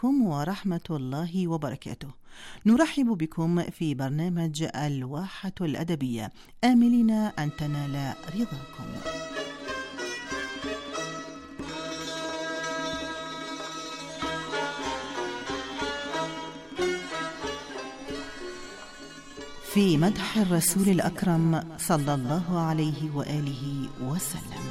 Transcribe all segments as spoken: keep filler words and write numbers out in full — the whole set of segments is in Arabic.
عليكم ورحمة الله وبركاته. نرحب بكم في برنامج الواحة الأدبية، آملين أن تنال رضاكم. في مدح الرسول الأكرم صلى الله عليه وآله وسلم.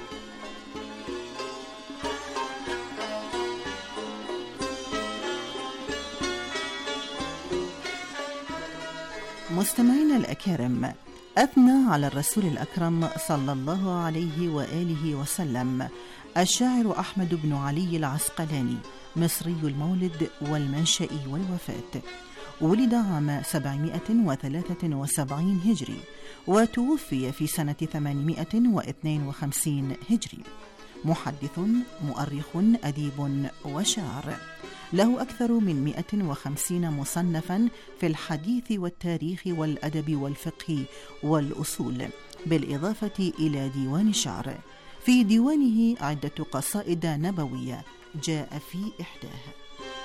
مستمعينا الأكارم، أثنى على الرسول الأكرم صلى الله عليه وآله وسلم الشاعر أحمد بن علي العسقلاني، مصري المولد والمنشأ والوفاة. ولد عام سبعمائة وثلاثة وسبعين هجري وتوفي في سنة ثمانمائة واثنين وخمسين هجري. محدث، مؤرخ، أديب وشاعر، له أكثر من مئة وخمسين مصنفاً في الحديث والتاريخ والأدب والفقه والأصول، بالإضافة إلى ديوان شعر. في ديوانه عدة قصائد نبوية جاء في إحداها: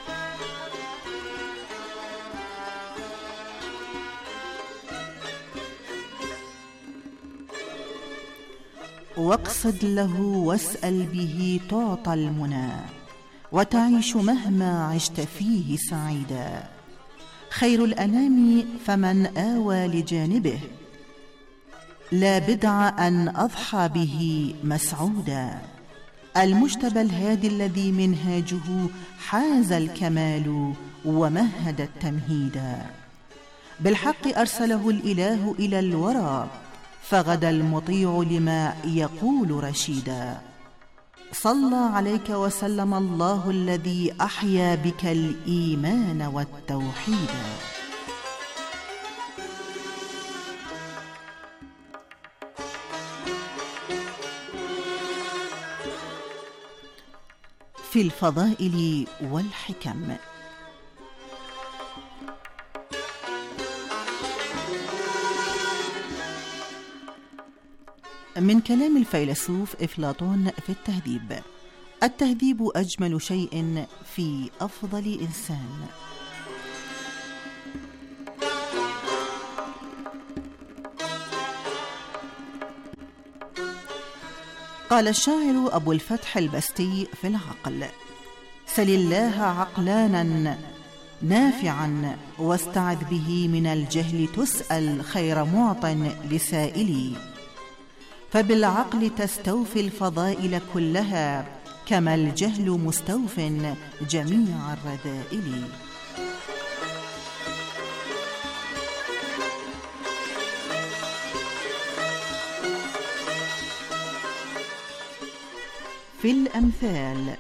واقصد له واسأل به تعطى المنى، وتعيش مهما عشت فيه سعيدا. خير الأنام فمن آوى لجانبه، لا بدع أن أضحى به مسعودا. المجتبى الهادي الذي منهاجه حاز الكمال ومهد التمهيدا. بالحق أرسله الإله إلى الورى، فغدا المطيع لما يقول رشيدا. صلى عليك وسلم الله الذي أحيا بك الإيمان والتوحيد. في الفضائل والحكم. من كلام الفيلسوف أفلاطون في التهذيب: التهذيب أجمل شيء في أفضل إنسان. قال الشاعر أبو الفتح البستي في العقل: سل الله عقلانا نافعا، واستعذ به من الجهل تسأل خير معط لسائلي. فبالعقل تستوفي الفضائل كلها، كما الجهل مستوف جميع الرذائل. في الأمثال: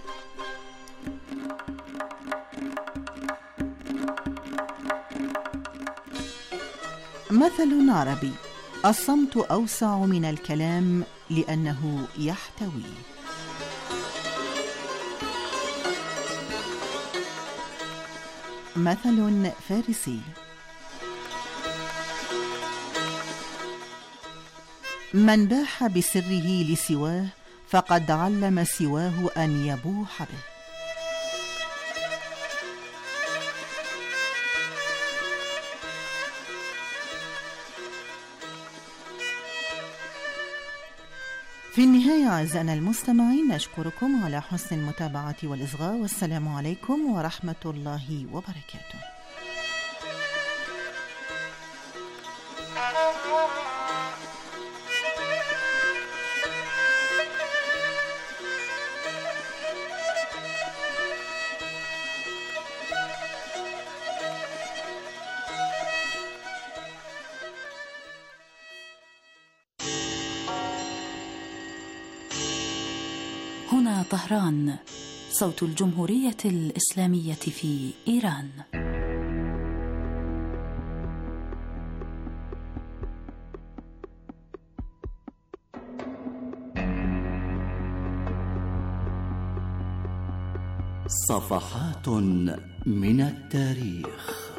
مثل عربي: الصمت أوسع من الكلام لأنه يحتوي. مثل فارسي: من باح بسره لسواه، فقد علم سواه أن يبوح به. في النهاية أعزائنا المستمعين، نشكركم على حسن المتابعة والإصغاء، والسلام عليكم ورحمة الله وبركاته. هنا طهران، صوت الجمهورية الإسلامية في إيران. صفحات من التاريخ.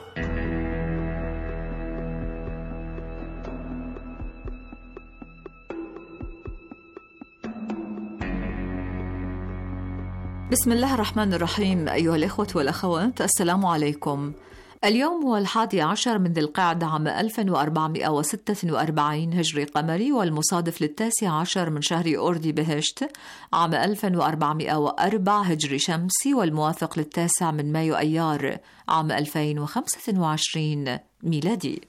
بسم الله الرحمن الرحيم. أيها الإخوة والأخوات، السلام عليكم. اليوم هو الحادي عشر من ذي القعدة عام ألف وأربعمائة وستة وأربعين هجري قمري، والمصادف للتاسع عشر من شهر أوردي بهشت عام ألف وأربعمائة وأربعة هجري شمسي، والموافق للتاسع من مايو أيار عام ألفين وخمسة وعشرين ميلادي.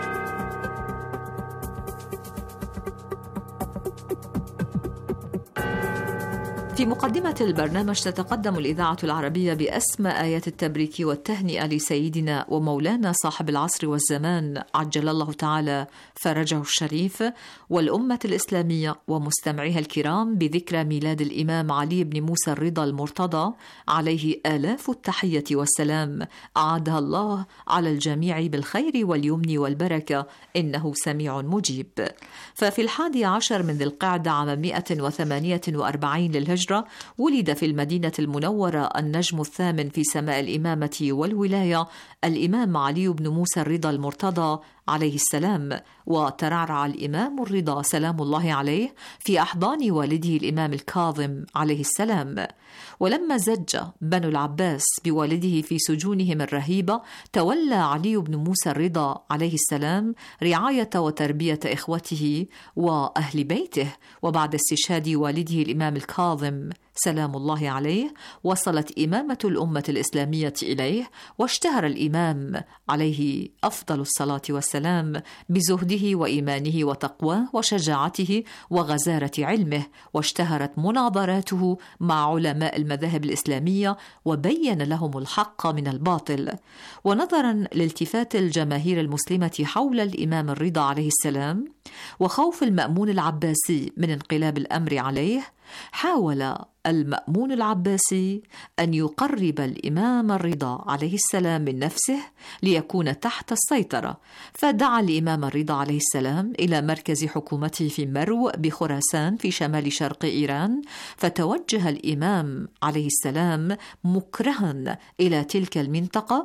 في مقدمة البرنامج تتقدم الإذاعة العربية بأسمى آيات التبريك والتهنئة لسيدنا ومولانا صاحب العصر والزمان عجل الله تعالى فرجه الشريف والأمة الإسلامية ومستمعيها الكرام بذكرى ميلاد الإمام علي بن موسى الرضا المرتضى عليه آلاف التحية والسلام، أعادها الله على الجميع بالخير واليمن والبركة، إنه سميع مجيب. ففي الحادي عشر من ذي القعدة عام مئة وثمانية وأربعين للهجرة ولد في المدينة المنورة النجم الثامن في سماء الإمامة والولاية الإمام علي بن موسى الرضا المرتضى عليه السلام، وترعرع الإمام الرضا سلام الله عليه في أحضان والده الإمام الكاظم عليه السلام. ولما زج بنو العباس بوالده في سجونهم الرهيبة، تولى علي بن موسى الرضا عليه السلام رعاية وتربية إخوته وأهل بيته، وبعد استشهاد والده الإمام الكاظم سلام الله عليه وصلت إمامة الأمة الإسلامية إليه، واشتهر الإمام عليه أفضل الصلاة والسلام بزهده وإيمانه وتقواه وشجاعته وغزارة علمه، واشتهرت مناظراته مع علماء المذاهب الإسلامية وبين لهم الحق من الباطل. ونظرا لالتفات الجماهير المسلمة حول الإمام الرضا عليه السلام وخوف المأمون العباسي من انقلاب الأمر عليه، حاول المأمون العباسي أن يقرب الإمام الرضا عليه السلام من نفسه ليكون تحت السيطرة، فدعا الإمام الرضا عليه السلام إلى مركز حكومته في مرو بخراسان في شمال شرق إيران، فتوجه الإمام عليه السلام مكرها إلى تلك المنطقة،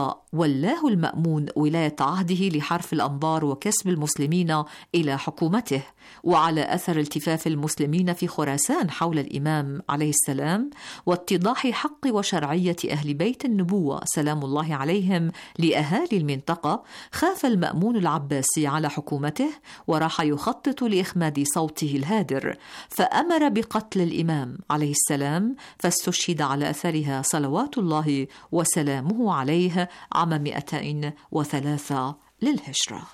وولاه المأمون ولاية عهده لحرف الأنظار وكسب المسلمين إلى حكومته. وعلى أثر التفاف المسلمين في خراسان حول الإمام عليه السلام واتضاح حق وشرعية أهل بيت النبوة سلام الله عليهم لأهالي المنطقة، خاف المأمون العباسي على حكومته وراح يخطط لإخماد صوته الهادر، فأمر بقتل الإمام عليه السلام، فاستشهد على أثرها صلوات الله وسلامه عليه عام مئتين وثلاثة للهجرة.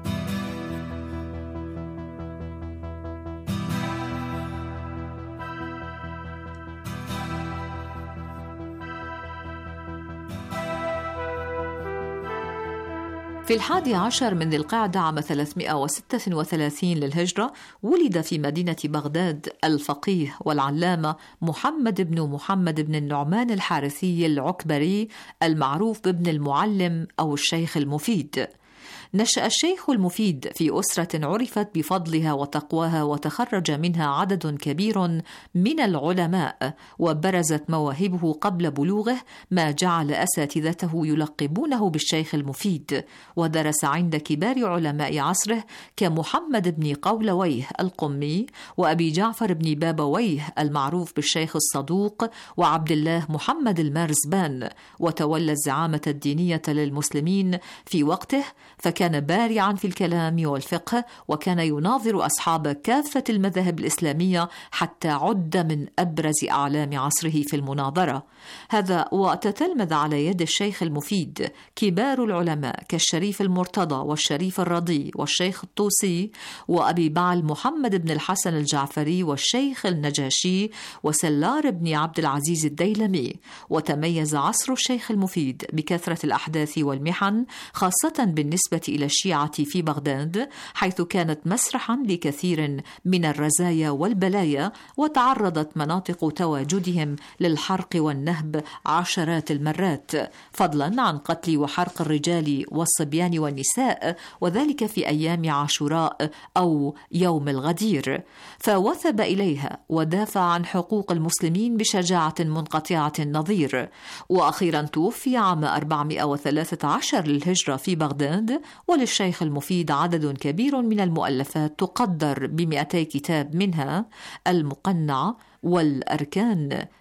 في الحادي عشر من ذي القعدة عام ثلاثمائة وستة وثلاثين للهجرة ولد في مدينة بغداد الفقيه والعلامة محمد بن محمد بن النعمان الحارثي العكبري المعروف بابن المعلم أو الشيخ المفيد. نشأ الشيخ المفيد في أسرة عرفت بفضلها وتقواها، وتخرج منها عدد كبير من العلماء، وبرزت مواهبه قبل بلوغه ما جعل أساتذته يلقبونه بالشيخ المفيد، ودرس عند كبار علماء عصره كمحمد بن قولويه القمي، وأبي جعفر بن بابويه المعروف بالشيخ الصدوق، وعبد الله محمد المرزبان، وتولى الزعامة الدينية للمسلمين في وقته، فكان بارعا في الكلام والفقه، وكان يناظر أصحاب كافة المذاهب الإسلامية حتى عد من أبرز أعلام عصره في المناظرة. هذا وتتلمذ على يد الشيخ المفيد كبار العلماء كالشريف المرتضى والشريف الرضي والشيخ الطوسي وأبي بعل محمد بن الحسن الجعفري والشيخ النجاشي وسلار بن عبد العزيز الديلمي. وتميز عصر الشيخ المفيد بكثرة الأحداث والمحن، خاصة بالنسبة إلى الشيعة في بغداد، حيث كانت مسرحا لكثير من الرزايا والبلايا، وتعرضت مناطق تواجدهم للحرق والنهب عشرات المرات، فضلا عن قتل وحرق الرجال والصبيان والنساء، وذلك في أيام عاشوراء أو يوم الغدير، فوثب إليها ودافع عن حقوق المسلمين بشجاعة منقطعة النظير. وأخيرا توفي عام أربعمائة وثلاثة عشر للهجرة في بغداد، وللشيخ المفيد عدد كبير من المؤلفات تقدر بمئتي كتاب، منها المقنع والأركان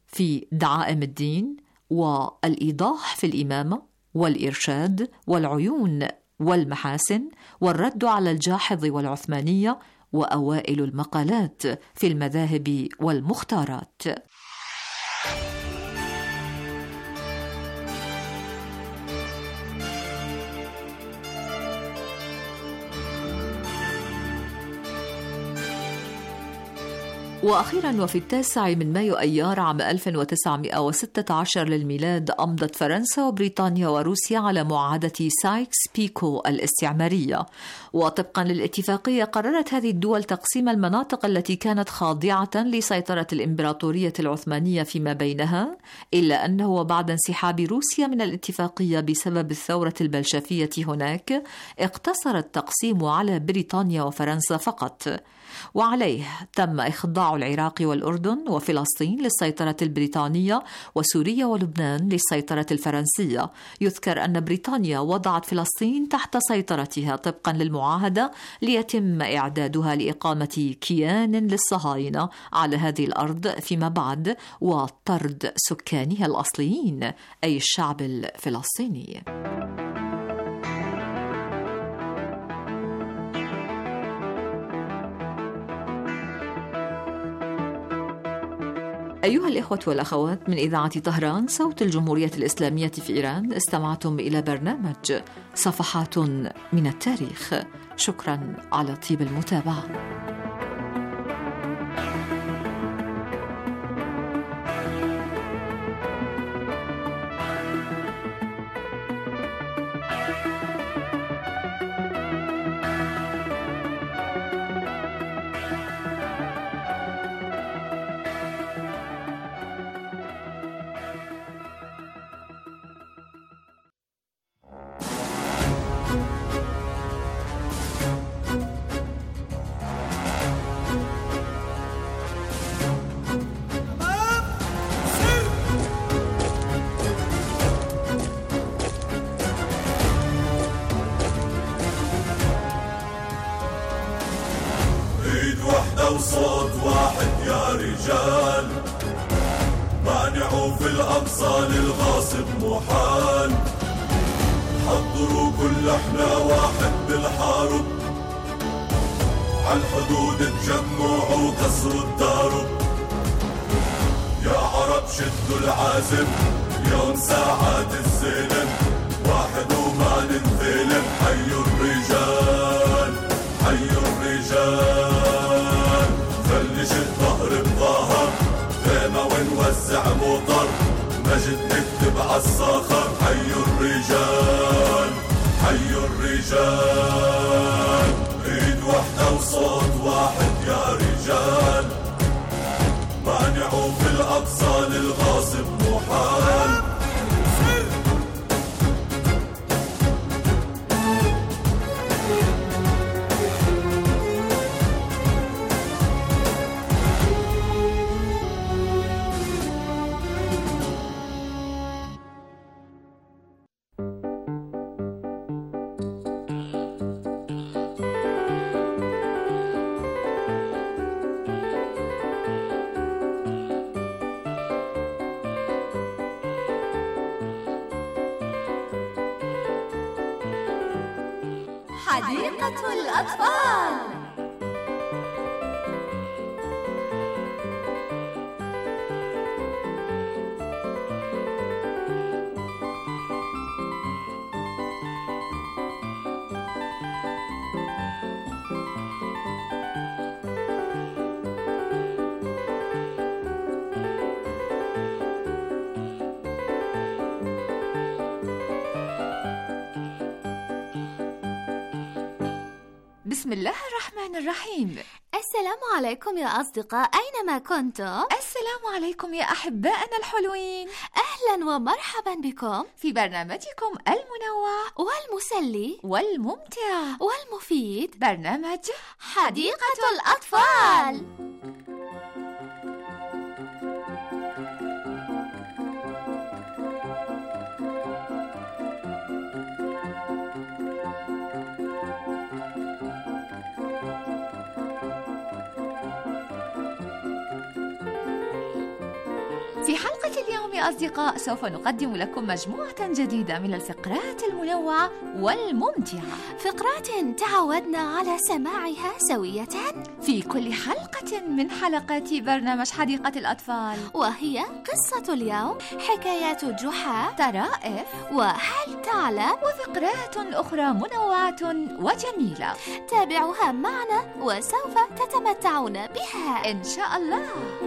في دعائم الدين والإيضاح في الإمامة والإرشاد والعيون والمحاسن والرد على الجاحظ والعثمانية وأوائل المقالات في المذاهب والمختارات. وأخيراً وفي التاسع من مايو أيار عام ألف وتسعمائة وستة عشر للميلاد أمضت فرنسا وبريطانيا وروسيا على معاهدة سايكس بيكو الاستعمارية، وطبقاً للاتفاقية قررت هذه الدول تقسيم المناطق التي كانت خاضعة لسيطرة الإمبراطورية العثمانية فيما بينها، إلا أنه وبعد انسحاب روسيا من الاتفاقية بسبب الثورة البلشفية هناك اقتصر التقسيم على بريطانيا وفرنسا فقط، وعليه تم إخضاع العراق والأردن وفلسطين للسيطرة البريطانية وسوريا ولبنان للسيطرة الفرنسية. يذكر أن بريطانيا وضعت فلسطين تحت سيطرتها طبقا للمعاهدة ليتم إعدادها لإقامة كيان للصهاينة على هذه الأرض فيما بعد وطرد سكانها الأصليين أي الشعب الفلسطيني. أيها الإخوة والأخوات من إذاعة طهران صوت الجمهورية الإسلامية في إيران، استمعتم إلى برنامج صفحات من التاريخ. شكرا على طيب المتابعة. وصوت واحد يا رجال، مانعوا في الأقصى للغاصب محال. حضروا كل احنا واحد بالحارب، عالحدود تجمعوا كسروا الدارب. يا عرب شدوا العازم، اليوم ساعات الزلم، واحد وما ننثلم. حيوا الرجال حيوا الرجال، فلش الظهر بظهر، خيمة ونوزع مطر، مجد نكتب عالصخر. حيوا الرجال حيوا الرجال، ايد واحدة وصوت واحد يا رجال، مانعوا في الأقصى للغاصب محال. حديقة الأطفال. بسم الله الرحمن الرحيم. السلام عليكم يا أصدقاء أينما كنتم. السلام عليكم يا أحبائنا الحلوين. أهلا ومرحبا بكم في برنامجكم المنوع والمسلي والممتع والمفيد، برنامج حديقة الأطفال. في حلقة اليوم يا أصدقاء سوف نقدم لكم مجموعة جديدة من الفقرات المنوعة والممتعة، فقرات تعودنا على سماعها سوية في كل حلقة من حلقات برنامج حديقة الأطفال، وهي قصة اليوم، حكايات جحا، طرائف، وهل تعلم، وفقرات أخرى منوعة وجميلة. تابعوها معنا وسوف تتمتعون بها إن شاء الله.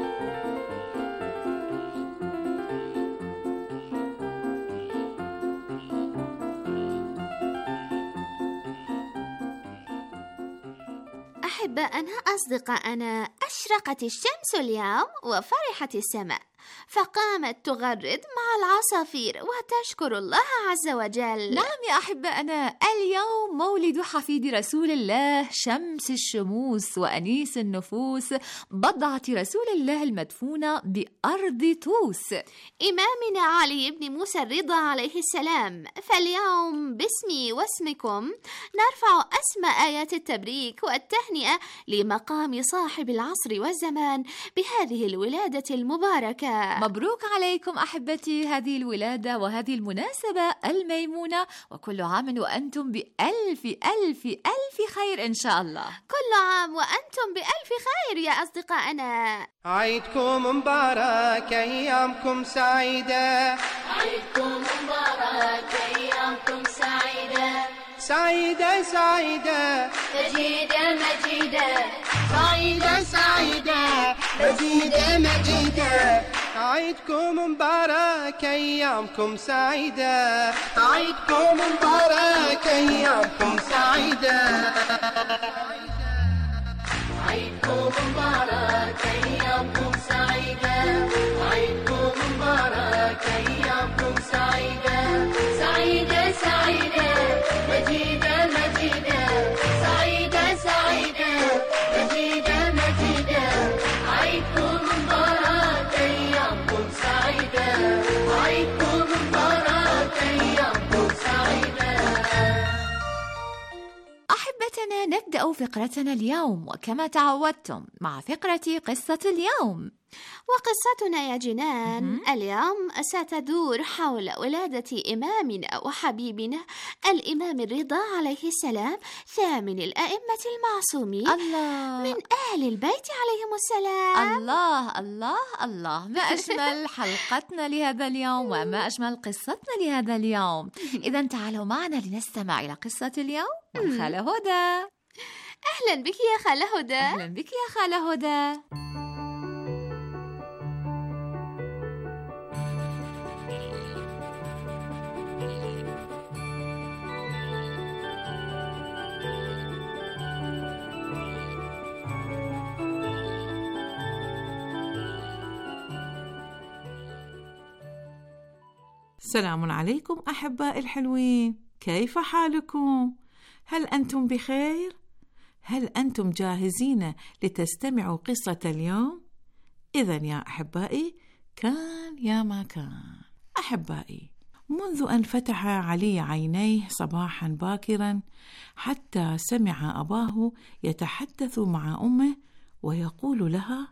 أحباءنا أصدقاءنا، أشرقت الشمس اليوم وفرحت السماء، فقامت تغرد مع العصافير وتشكر الله عز وجل. نعم يا أحباءنا، اليوم مولد حفيد رسول الله، شمس الشموس وأنيس النفوس، بضعة رسول الله المدفونة بأرض طوس، إمامنا علي بن موسى الرضا عليه السلام. فاليوم باسمي واسمكم نرفع أسمى آيات التبريك والتهنئة لمقام صاحب العصر والزمان بهذه الولادة المباركة. مبروك عليكم أحبتي هذه الولادة وهذه المناسبة الميمونة، وكل عام وأنتم بألف ألف ألف خير إن شاء الله. كل عام وأنتم بألف خير يا أصدقائنا. عيدكم مبارك، أيامكم سعيدة. عيدكم مبارك، أيامكم سعيدة. سعيدة سعيدة مجيدة مجيدة. سعيدة سعيدة مجيدة مجيدة. عيدكم مبارك، أيامكم سعيدة. عيدكم مبارك، أيامكم سعيدة. عيدكم مبارك، أيامكم سعيدة. عيدكم مبارك، أيامكم سعيدة. سعيدة سعيدة مجيدة مجيدة. سعيدة سعيدة مجيدة مجيدة. عيدكم مبارك، أيامكم سعيدة. عيدكم مبارك، أيامكم سعيدة. أحبتنا، نبدأ فقرتنا اليوم وكما تعودتم مع فقرة قصة اليوم. وقصتنا يا جنان اليوم ستدور حول ولادة إمامنا وحبيبنا الإمام الرضا عليه السلام، ثامن الأئمة المعصومين، الله، من أهل البيت عليهم السلام. الله الله الله، ما أجمل حلقتنا لهذا اليوم وما أجمل قصتنا لهذا اليوم. إذن تعالوا معنا لنستمع إلى قصة اليوم من خالة هدى. أهلا بك يا خالة هدى. أهلا بك يا خالة هدى. السلام عليكم أحباء الحلوين، كيف حالكم؟ هل أنتم بخير؟ هل أنتم جاهزين لتستمعوا قصة اليوم؟ إذن يا أحبائي، كان يا ما كان. أحبائي، منذ أن فتح علي عينيه صباحا باكرا حتى سمع أباه يتحدث مع أمه ويقول لها: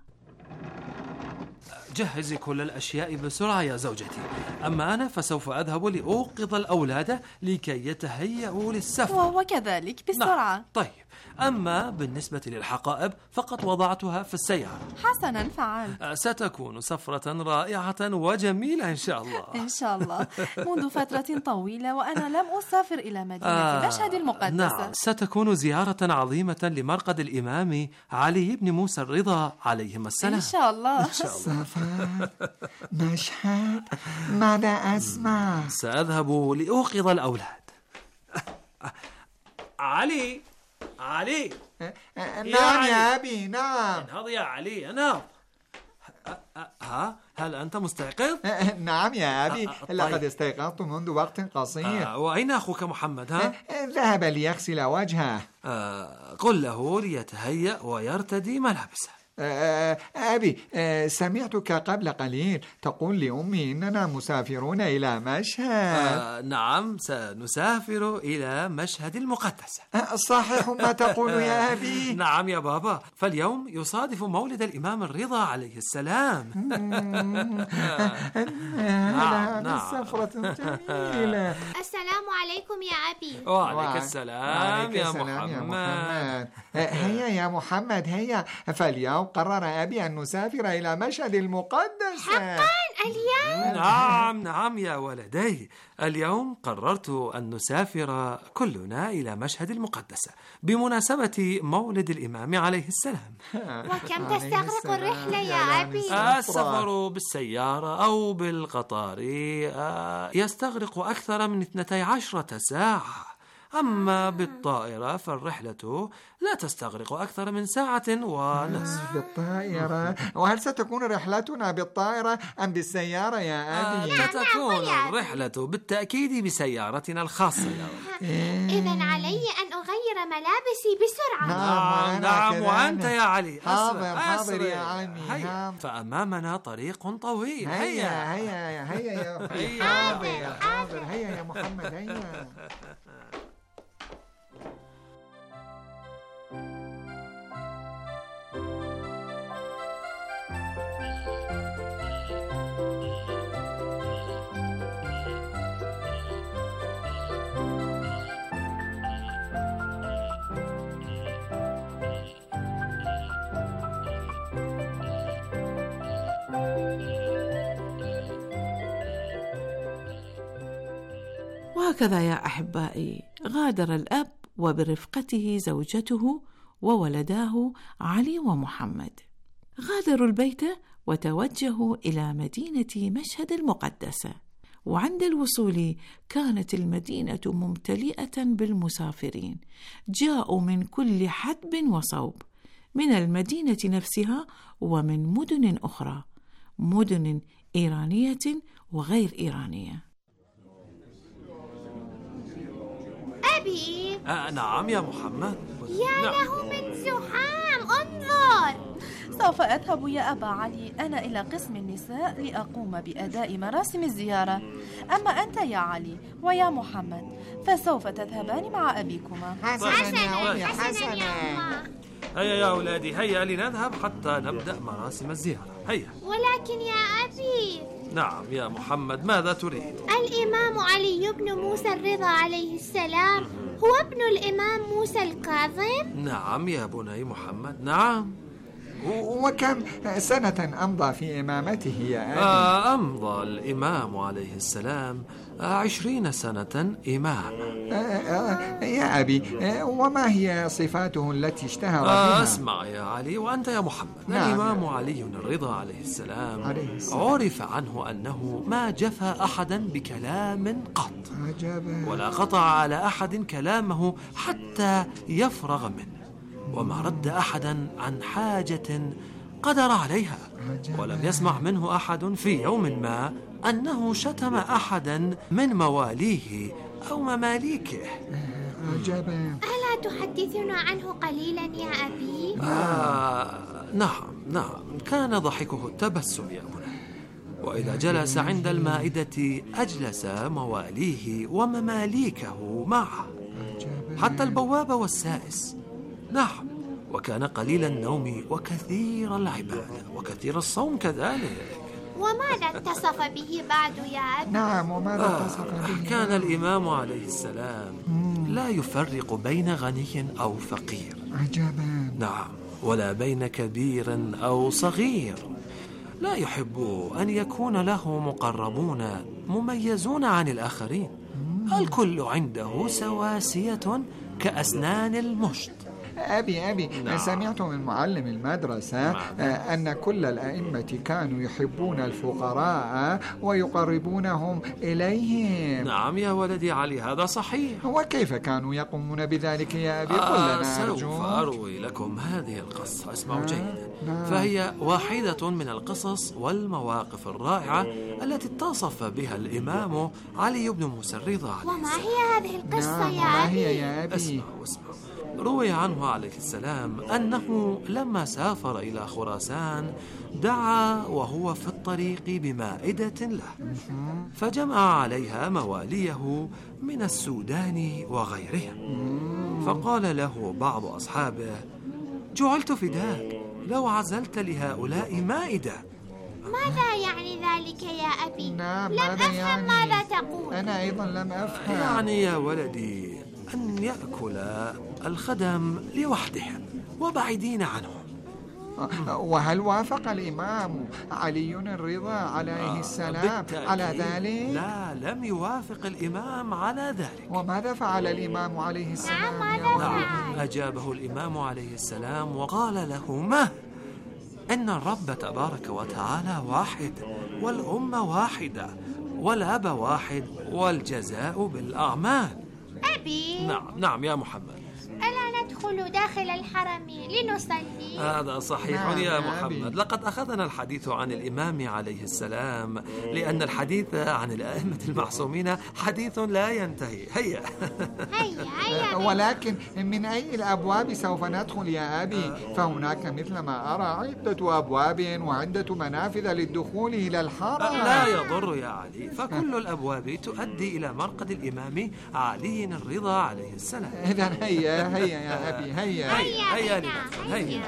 جهزي كل الأشياء بسرعة يا زوجتي، أما أنا فسوف أذهب لأوقظ الأولاد لكي يتهيئوا للسفر. وهو كذلك بسرعة. نعم. طيب، أما بالنسبة للحقائب فقد وضعتها في السيارة. حسنا فعلت. ستكون سفرة رائعة وجميلة إن شاء الله. إن شاء الله. منذ فترة طويلة وأنا لم أسافر إلى مدينة آه مشهد المقدسة. نعم، ستكون زيارة عظيمة لمرقد الإمام علي بن موسى الرضا عليهم السلام. إن شاء الله. إن شاء الله. سفر مشهد، ماذا أسمع؟ سأذهب لأوقظ الأولاد. علي علي. نعم يا أبي، نعم. انهض يا علي، انهض. ها، هل أنت مستيقظ؟ نعم يا أبي، لقد استيقظت منذ وقت قصير. وأين أخوك محمد؟ ها؟ ذهب ليغسل وجهه. قل له ليتهيأ ويرتدي ملابسه. أبي، سمعتك قبل قليل تقول لأمي إننا مسافرون إلى مشهد. آه نعم، سنسافر إلى مشهد المقدسة. صحيح ما تقول يا أبي؟ نعم يا بابا، فاليوم يصادف مولد الإمام الرضا عليه السلام. نعم نعم، سفرة جميلة. السلام عليكم يا أبي. وعليك السلام يا محمد. هيا يا محمد هيا، فاليوم قرر أبي أن نسافر إلى مشهد المقدس. حقا اليوم؟ نعم نعم يا ولدي، اليوم قررت أن نسافر كلنا إلى مشهد المقدسة بمناسبة مولد الإمام عليه السلام. وكم تستغرق الرحلة يا أبي؟ السفر بالسيارة أو بالقطار يستغرق أكثر من اثنتي عشرة ساعة، أما بالطائرة فالرحلة لا تستغرق أكثر من ساعة ونصف. بالطائرة؟ وهل ستكون رحلتنا بالطائرة أم بالسيارة يا أبي؟ آه ستكون الرحلة بالتأكيد بسيارتنا الخاصة يا ولدي. إذن علي أن أغير ملابسي بسرعة. نعم نعم، وأنت يا علي حاضر حاضر يا عمي. هيا، فأمامنا طريق طويل. هيا هيا هيا يا حاضر حاضر. هيا يا محمد هيا. وهكذا يا أحبائي غادر الأب وبرفقته زوجته وولداه علي ومحمد. غادروا البيت وتوجهوا إلى مدينة مشهد المقدسة، وعند الوصول كانت المدينة ممتلئة بالمسافرين، جاءوا من كل حدب وصوب، من المدينة نفسها ومن مدن أخرى، مدن إيرانية وغير إيرانية. أبي. آه نعم يا محمد. يا نعم. له من زحام، انظر. سوف أذهب يا أبا علي أنا إلى قسم النساء لأقوم بأداء مراسم الزيارة، أما أنت يا علي ويا محمد فسوف تذهبان مع أبيكما. حسنا حسنا, حسنا يا أمه. هيا يا أولادي، هيا لنذهب حتى نبدأ مراسم الزيارة. هيا. ولكن يا أبي. نعم يا محمد، ماذا تريد؟ الإمام علي بن موسى الرضا عليه السلام هو ابن الإمام موسى الكاظم؟ نعم يا بني محمد، نعم. وكم سنة أمضى في إمامته يا أبي؟ آه أمضى الإمام عليه السلام عشرين سنة إمام. آه آه يا أبي، آه وما هي صفاته التي اشتهر آه بها؟ اسمع يا علي وأنت يا محمد. نعم. الإمام علي الرضا عليه السلام, عليه السلام عرف عنه أنه ما جفى أحدا بكلام قط، عجبا. ولا قطع على أحد كلامه حتى يفرغ منه، وما رد أحدا عن حاجة قدر عليها، ولم يسمع منه أحد في يوم ما أنه شتم أحدا من مواليه أو مماليكه. عجبا. ألا تحدثنا عنه قليلا يا أبي؟ آه نعم نعم، كان ضحكه التبسم يا بني، وإذا جلس عند المائدة أجلس مواليه ومماليكه معه، حتى البواب والسائس. نعم، وكان قليل النوم وكثير العبادة وكثير الصوم كذلك. وماذا اتصف به بعد يا أبي؟ نعم، وماذا آه اتصف به؟ كان الإمام عليه السلام لا يفرق بين غني أو فقير. عجبا. نعم، ولا بين كبير أو صغير. لا يحب أن يكون له مقربون مميزون عن الآخرين. الكل عنده سواسية كأسنان المشط. أبي أبي نعم. سمعت من معلم المدرسة نعم. أن كل الأئمة كانوا يحبون الفقراء ويقربونهم إليهم. نعم يا ولدي علي، هذا صحيح. وكيف كانوا يقومون بذلك يا أبي؟ آه قل لنا أرجوك. سوف أروي لكم هذه القصة، اسمعوا آه. جيدا. نعم. فهي واحدة من القصص والمواقف الرائعة التي اتصف بها الإمام علي بن موسى الرضا عليه وما هي هذه القصة نعم. يا ما أبي؟ هي يا أبي؟ اسمعوا اسمعوا. روي عنه عليه السلام أنه لما سافر إلى خراسان دعا وهو في الطريق بمائدة له، فجمع عليها مواليه من السودان وغيرهم. فقال له بعض أصحابه: جعلت فداك لو عزلت لهؤلاء مائدة. ماذا يعني ذلك يا أبي؟ نعم، لم أفهم يعني؟ ماذا تقول؟ أنا أيضا لم أفهم. يعني يا ولدي أن يأكل الخدم لوحدهم وبعيدين عنهم. وهل وافق الإمام علي الرضا عليه السلام على ذلك؟ لا، لم يوافق الإمام على ذلك. وماذا فعل الإمام عليه السلام؟ نعم، ماذا فعل؟ أجابه الإمام عليه السلام وقال له: ما إن الرب تبارك وتعالى واحد، والأمة واحدة، والأب واحد، والجزاء بالأعمال. أبي. نعم نعم يا محمد. ألا ندخل داخل الحرم لنصلي؟ هذا صحيح نعم يا يا محمد. أبي. لقد أخذنا الحديث عن الإمام عليه السلام، لأن الحديث عن الأئمة المعصومين حديث لا ينتهي. هيا هيا هيا. ولكن من أي الأبواب سوف ندخل يا أبي؟ فهناك مثل ما أرى عدة أبواب وعدة منافذ للدخول إلى الحرم. لا يضر يا علي، فكل الأبواب تؤدي إلى مرقد الإمام علي الرضا عليه السلام. إذن هيا هيا يا أبي، هيا هيا هيا لندخل. هيا.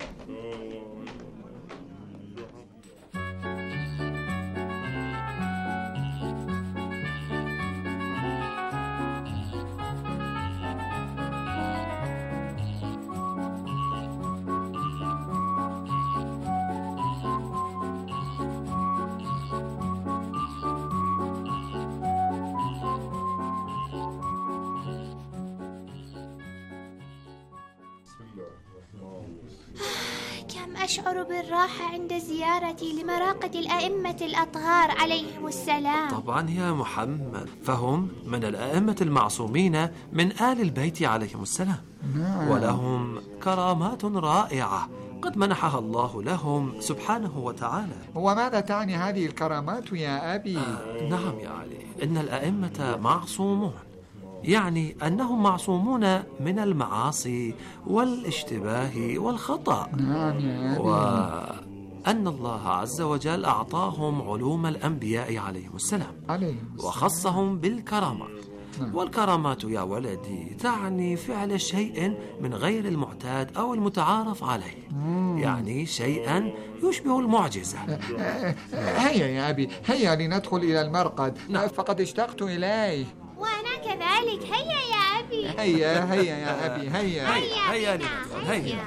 أشعر بالراحة عند زيارتي لمراقد الأئمة الأطهار عليهم السلام. طبعا يا محمد، فهم من الأئمة المعصومين من آل البيت عليهم السلام، ولهم كرامات رائعة قد منحها الله لهم سبحانه وتعالى. وماذا تعني هذه الكرامات يا أبي؟ آه نعم يا علي، إن الأئمة معصومون، يعني أنهم معصومون من المعاصي والاشتباه والخطأ. نعم يا أبي. وأن الله عز وجل أعطاهم علوم الأنبياء عليهم السلام، عليهم السلام. وخصهم بالكرامات. نعم. والكرامات يا ولدي تعني فعل شيء من غير المعتاد أو المتعارف عليه، مم. يعني شيئا يشبه المعجزة. هيا يا أبي، هيا لندخل إلى المرقد. نعم. فقد اشتقت إليه. وأنا كذلك. هيا يا أبي. هيا هيا يا أبي، هيا هيا هيا لندخل. هيا.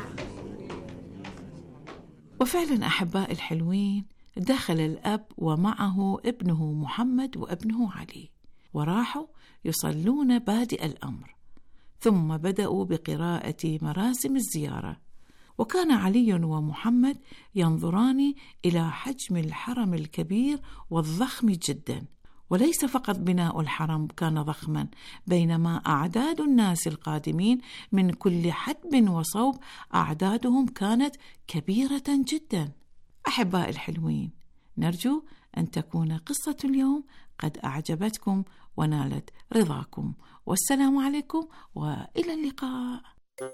وفعلا أحباء الحلوين، دخل الأب ومعه ابنه محمد وابنه علي، وراحوا يصلون بادئ الأمر، ثم بدأوا بقراءة مراسم الزيارة. وكان علي ومحمد ينظران إلى حجم الحرم الكبير والضخم جدا، وليس فقط بناء الحرم كان ضخما، بينما أعداد الناس القادمين من كل حدب وصوب أعدادهم كانت كبيرة جدا. أحباء الحلوين، نرجو أن تكون قصة اليوم قد أعجبتكم ونالت رضاكم، والسلام عليكم وإلى اللقاء.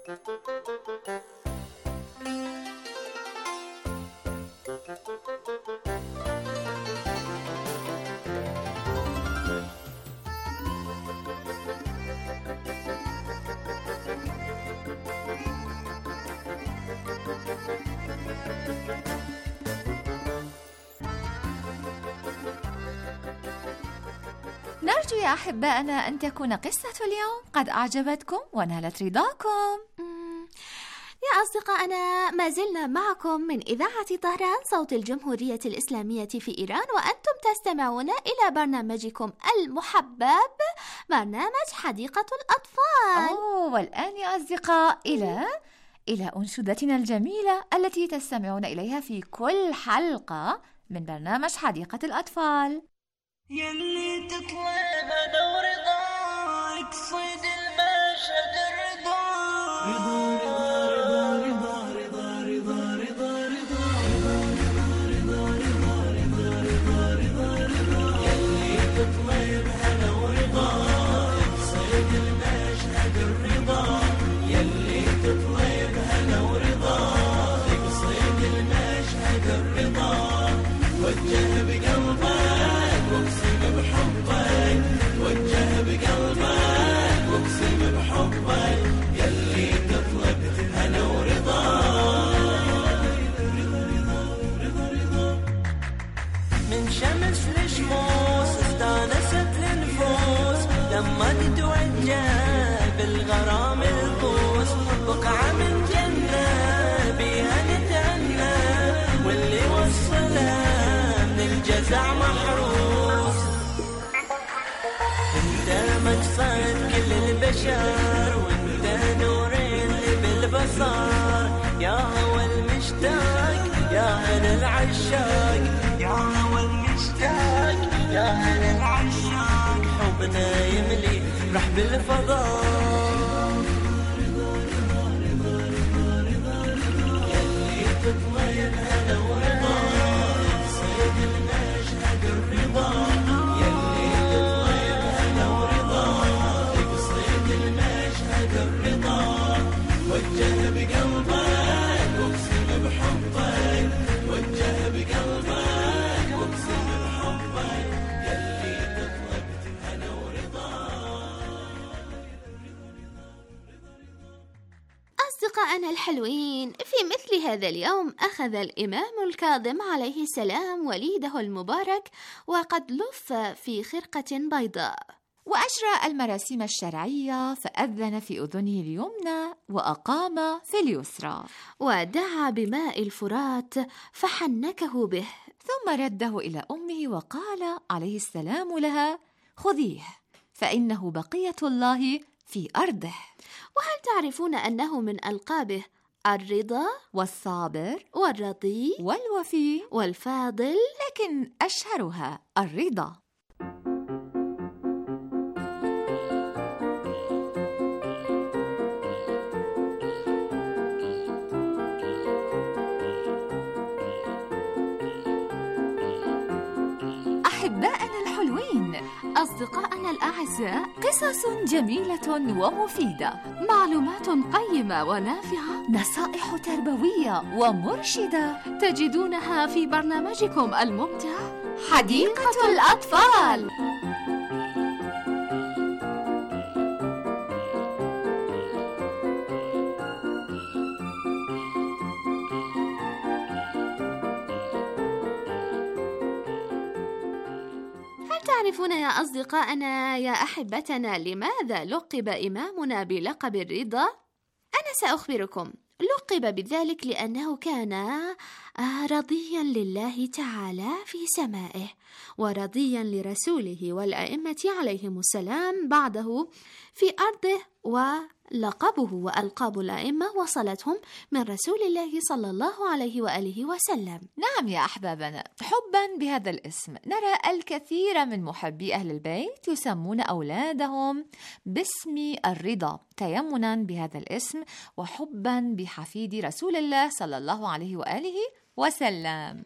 نرجو يا أحبائنا أن تكون قصة اليوم قد أعجبتكم ونالت رضاكم. يا أصدقائنا، ما زلنا معكم من إذاعة طهران صوت الجمهورية الإسلامية في إيران، وأنتم تستمعون إلى برنامجكم المحبب، برنامج حديقة الأطفال. أوه، والآن يا أصدقاء إلى إلى أنشودتنا الجميلة التي تستمعون إليها في كل حلقة من برنامج حديقة الأطفال. يلي تطلب أنا ورضاك صيد المشهد الرضا رضا رضا رضا رضا رضا رضا رضا رضا رضا رضا يلي تطلب أنا ورضاك صيد المشهد الرضا يلي تطلب بقلبك واقسم بحبك يلي تطلب هنا ورضا. من شمس لشموس استانست النفوس لما تتوجه بالغرام القوس، بقعة من جنة بيها نتأنى واللي وصلها من الجزع محروس. انت مقصد كل البشر وانت نور اللي بالبصر، يا هوى المشتاق يا هنا العشاق، يا هوى المشتاق يا هنا العشاق، حبنا يملي رحب الفضاء. يلي تطلب هنا ورضا صيد المشهد الرضا، يلي تطلب هنا ورضا صيد المشهد الرضا. وجه بقلبك واقسم بحبك، وجه بقلبك واقسم بحبك يلي تطلب هنا ورضا. أصدقائنا الحلوين، في مثل هذا اليوم أخذ الإمام الكاظم عليه السلام وليده المبارك وقد لف في خرقة بيضاء، وأجرى المراسيم الشرعية، فأذن في أذنه اليمنى وأقام في اليسرى، ودعا بماء الفرات فحنكه به، ثم رده إلى أمه وقال عليه السلام لها: خذيه فإنه بقية الله في أرضه. وهل تعرفون أنه من ألقابه الرضا والصابر والرضي والوفي والفاضل، لكن أشهرها الرضا. أحبائنا الحلوين، أصدقائنا الأعزاء، قصص جميلة ومفيدة، معلومات قيمة ونافعة، نصائح تربوية ومرشدة تجدونها في برنامجكم الممتع حديقة الأطفال. تعرفون يا أصدقائنا يا أحبتنا لماذا لقب إمامنا بلقب الرضا؟ أنا سأخبركم. لقب بذلك لأنه كان رضيا لله تعالى في سمائه، ورضيا لرسوله والأئمة عليهم السلام بعده في أرضه، ولقبه وألقاب الأئمة وصلتهم من رسول الله صلى الله عليه وآله وسلم. نعم يا أحبابنا، حبا بهذا الاسم نرى الكثير من محبي أهل البيت يسمون أولادهم باسم الرضا، تيمنا بهذا الاسم وحبا بحفيد رسول الله صلى الله عليه وآله وسلم.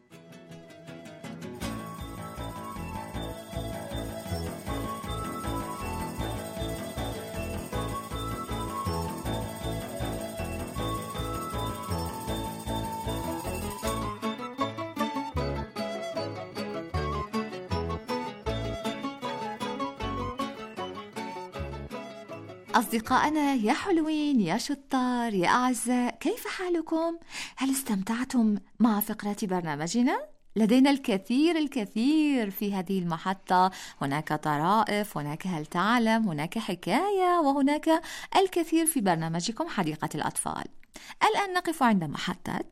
أصدقائنا يا حلوين يا شطار يا أعزاء، كيف حالكم؟ هل استمتعتم مع فقرة برنامجنا؟ لدينا الكثير الكثير في هذه المحطة، هناك طرائف، هناك هل تعلم، هناك حكاية، وهناك الكثير في برنامجكم حديقة الأطفال. الآن نقف عند محطة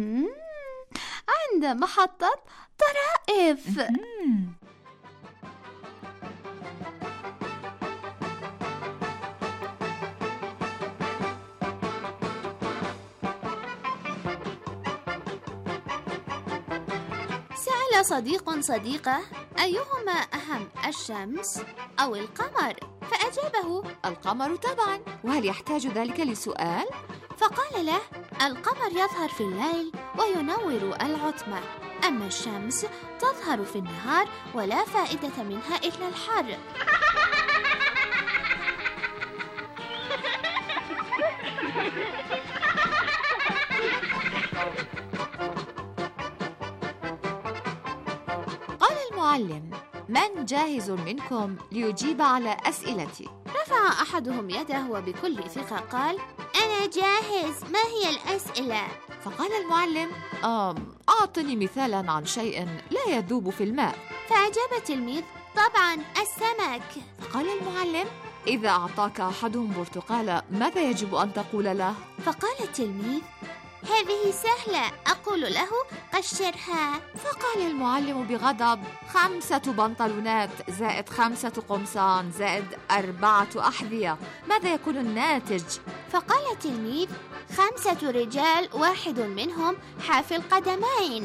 عند محطة طرائف. سأل صديق صديقه أيهما أهم، الشمس أو القمر؟ فأجابه القمر طبعا، وهل يحتاج ذلك لسؤال؟ فقال له القمر يظهر في الليل وينور العتمة، أما الشمس تظهر في النهار ولا فائدة منها إلا الحر. قال المعلم: من من جاهز منكم ليجيب على أسئلتي؟ رفع أحدهم يده وبكل ثقة قال: أنا جاهز، ما هي الأسئلة؟ فقال المعلم: أم أعطني مثالا عن شيء لا يذوب في الماء. فأجاب التلميذ: طبعا السمك. فقال المعلم: إذا أعطاك أحدهم برتقالة ماذا يجب أن تقول له؟ فقال التلميذ: هذه سهلة، أقول له قشرها. فقال المعلم بغضب: خمسة بنطلونات زائد خمسة قمصان زائد أربعة أحذية، ماذا يكون الناتج؟ فقال التلميذ: خمسة رجال واحد منهم حافي القدمين.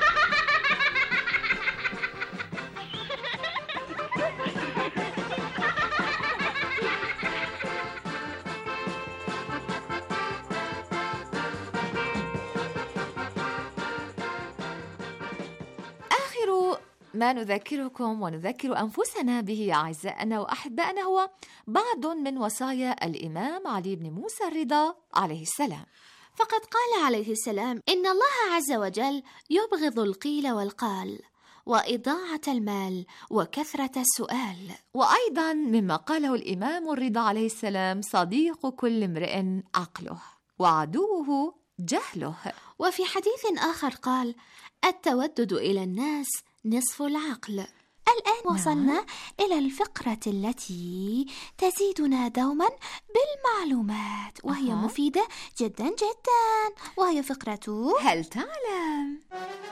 ما نذكركم ونذكر أنفسنا به أعزائنا وأحبائنا هو بعض من وصايا الإمام علي بن موسى الرضا عليه السلام. فقد قال عليه السلام: إن الله عز وجل يبغض القيل والقال وإضاعة المال وكثرة السؤال. وأيضا مما قاله الإمام الرضا عليه السلام: صديق كل امرئ عقله وعدوه جهله. وفي حديث آخر قال: التودد إلى الناس نصف العقل. الآن وصلنا إلى الفقرة التي تزيدنا دوما بالمعلومات، وهي أه. مفيدة جدا جدا، وهي فقرة هل تعلم؟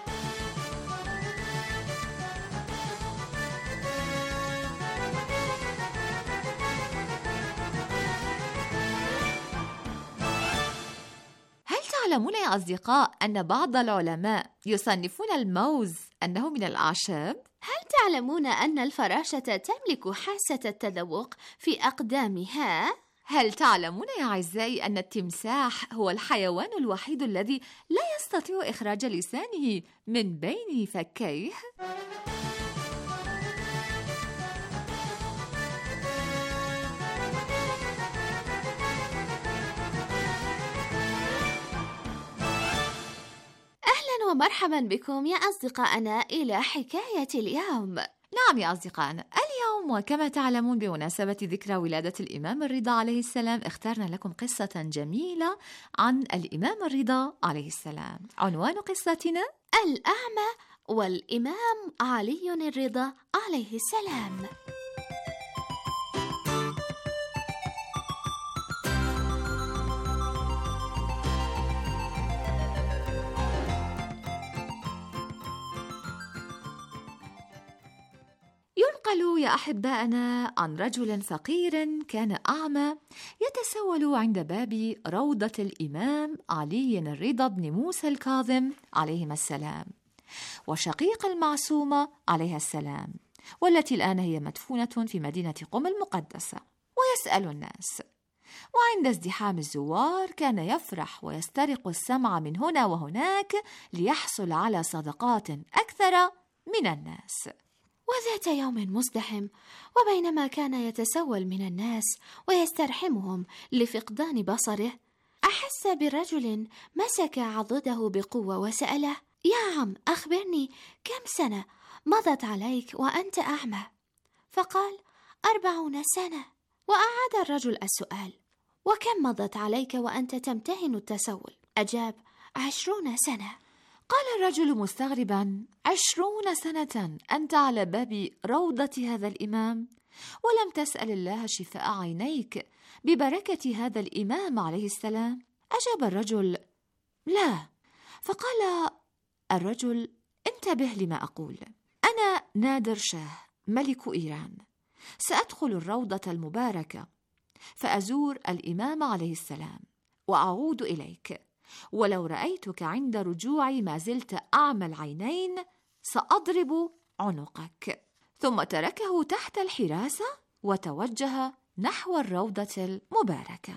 تعلمون يا أصدقاء أن بعض العلماء يصنفون الموز أنه من الأعشاب؟ هل تعلمون أن الفراشة تملك حاسة التذوق في أقدامها؟ هل تعلمون يا أعزائي أن التمساح هو الحيوان الوحيد الذي لا يستطيع إخراج لسانه من بين فكيه؟ ومرحبا بكم يا أصدقائنا إلى حكاية اليوم. نعم يا أصدقائنا، اليوم وكما تعلمون بمناسبة ذكرى ولادة الإمام الرضا عليه السلام اخترنا لكم قصة جميلة عن الإمام الرضا عليه السلام. عنوان قصتنا: الأعمى والإمام علي الرضا عليه السلام. ينقل يا أحبائنا عن رجل فقير كان أعمى يتسول عند باب روضة الإمام علي الرضا بن موسى الكاظم عليهما السلام وشقيق المعصومة عليها السلام، والتي الآن هي مدفونة في مدينة قم المقدسة، ويسأل الناس. وعند ازدحام الزوار كان يفرح ويسترق السمع من هنا وهناك ليحصل على صدقات أكثر من الناس. وذات يوم مزدحم، وبينما كان يتسول من الناس ويسترحمهم لفقدان بصره، أحس برجل مسك عضده بقوة وسأله: يا عم، أخبرني كم سنة مضت عليك وأنت أعمى؟ فقال: أربعون سنة. وأعاد الرجل السؤال: وكم مضت عليك وأنت تمتهن التسول؟ أجاب: عشرون سنة. قال الرجل مستغربا: عشرون سنة أنت على باب روضة هذا الإمام ولم تسأل الله شفاء عينيك ببركة هذا الإمام عليه السلام؟ أجاب الرجل: لا. فقال الرجل: انتبه لما أقول، أنا نادر شاه ملك إيران، سأدخل الروضة المباركة فأزور الإمام عليه السلام وأعود إليك، ولو رأيتك عند رجوعي ما زلت أعمى العينين سأضرب عنقك. ثم تركه تحت الحراسة وتوجه نحو الروضة المباركة.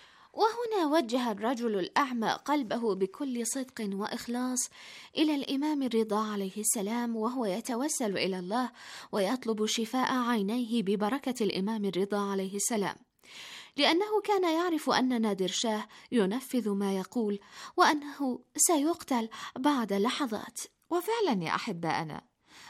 وهنا وجه الرجل الأعمى قلبه بكل صدق وإخلاص إلى الإمام الرضا عليه السلام، وهو يتوسل إلى الله ويطلب شفاء عينيه ببركة الإمام الرضا عليه السلام، لأنه كان يعرف أن نادر شاه ينفذ ما يقول وأنه سيقتل بعد لحظات. وفعلا يا أحبائنا،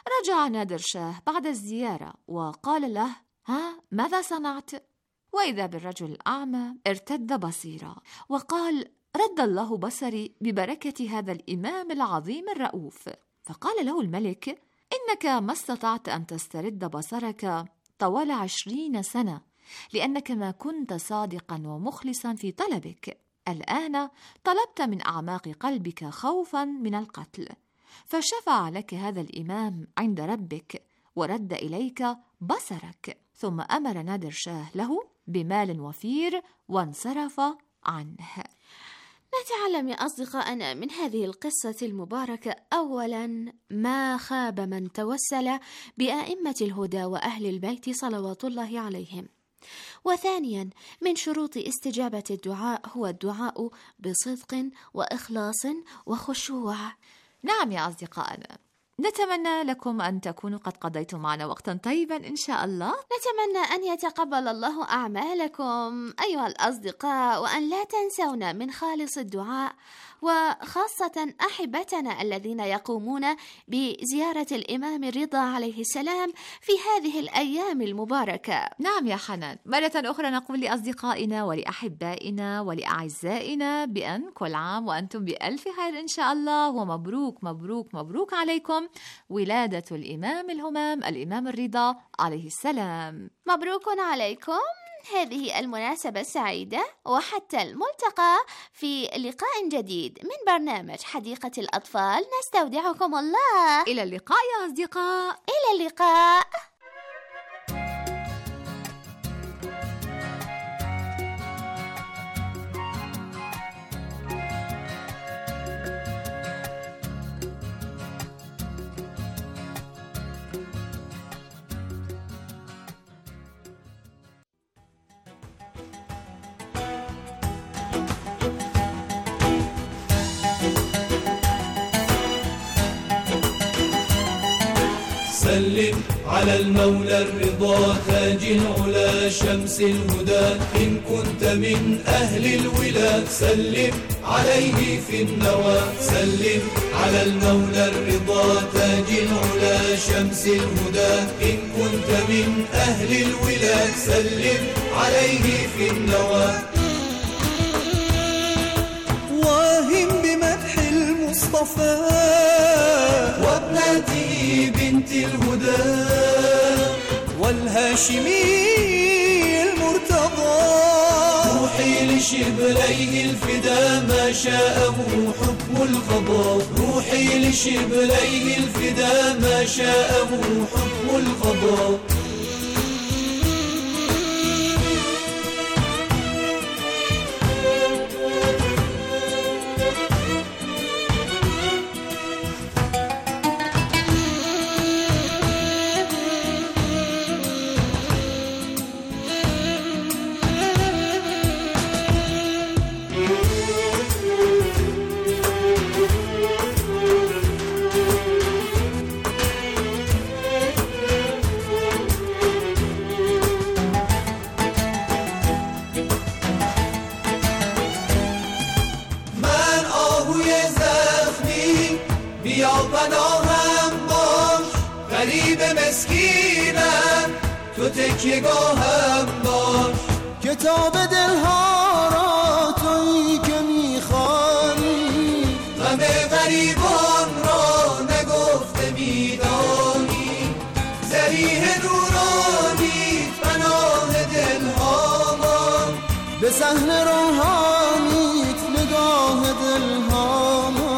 رجع نادر شاه بعد الزيارة وقال له: ها ماذا صنعت؟ وإذا بالرجل الأعمى ارتد بصيرا وقال: رد الله بصري ببركة هذا الإمام العظيم الرؤوف. فقال له الملك: إنك ما استطعت أن تسترد بصرك طوال عشرين سنة، لأنك ما كنت صادقا ومخلصا في طلبك. الآن طلبت من أعماق قلبك خوفا من القتل، فشفع لك هذا الإمام عند ربك ورد إليك بصرك. ثم أمر نادر شاه له بمال وفير وانصرف عنه. نتعلم يا أصدقائنا من هذه القصة المباركة أولاً ما خاب من توسل بأئمة الهدى وأهل البيت صلوات الله عليهم، وثانياً من شروط استجابة الدعاء هو الدعاء بصدق وإخلاص وخشوع. نعم يا أصدقائنا، نتمنى لكم أن تكونوا قد قضيتم معنا وقتا طيبا إن شاء الله. نتمنى أن يتقبل الله أعمالكم أيها الأصدقاء، وأن لا تنسونا من خالص الدعاء، وخاصة أحبتنا الذين يقومون بزيارة الإمام الرضا عليه السلام في هذه الأيام المباركة. نعم يا حنان، مرة أخرى نقول لأصدقائنا ولأحبائنا ولأعزائنا بأن كل عام وأنتم بألف خير إن شاء الله، ومبروك مبروك مبروك عليكم ولادة الإمام الهمام الإمام الرضا عليه السلام. مبروك عليكم هذه المناسبة السعيدة، وحتى الملتقى في لقاء جديد من برنامج حديقة الأطفال. نستودعكم الله. إلى اللقاء يا أصدقاء. إلى اللقاء. سلم على المولى الرضا تاج العلا شمس الهدى، إن كنت من أهل الولا سلم عليه في النوى. سلم على المولى الرضا تاج العلا شمس الهدى، إن كنت من أهل الولا سلم عليه في النوى. واهم بمدح المصطفى وابنته بنت الهدى والهاشمي المرتضى، روحي لشبليه الفدا ما شاءه حكم القضاء. روحي لشبليه الفدا ما شاءه حكم القضاء. بیا پناهم باش غریب مسکینم، تو تکیه‌گاهم باش. کتاب دلها را تویی که میخوانی، غم غریبان را نگفته میدانی. ذریح نورانی پناه دلها من، به صحن روحانیت نگاه دلها من.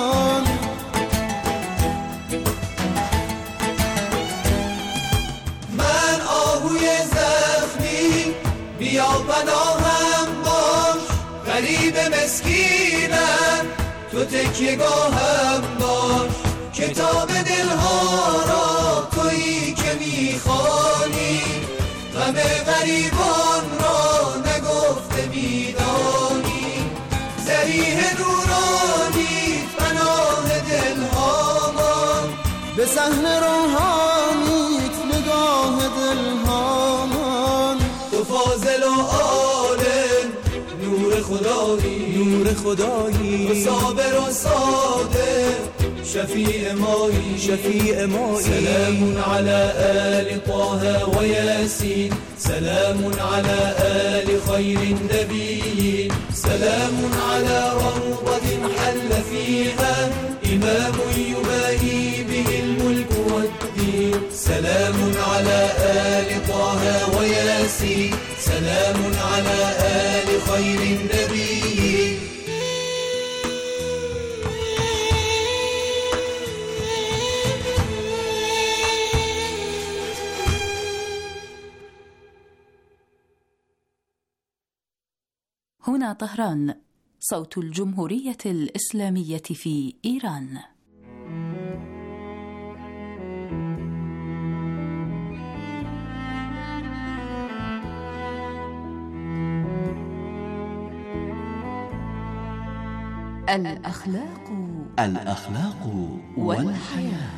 بیا پناهم باش غریب مسکینم، تو تکیه‌گاهم باش. کتاب دلها را تویی که میخوانی، غم غریبان را نگفته میدانی. ذریح نورانی پناه دلها من، به صحن روحانیت نگاه دلها من. تو فاضل و عالم نور خدایی، نور خدایی. تو صابر و صادق شفيع مائي شفيع مائي سلام على آل طه وياسين سلام على آل خير النبيين سلام على روضة حل فيها إمام يباهي به الملك والدين سلام على آل طه وياسين سلام على آل خير النبيين. هنا طهران، صوت الجمهورية الإسلامية في إيران. الأخلاق الأخلاق والحياة.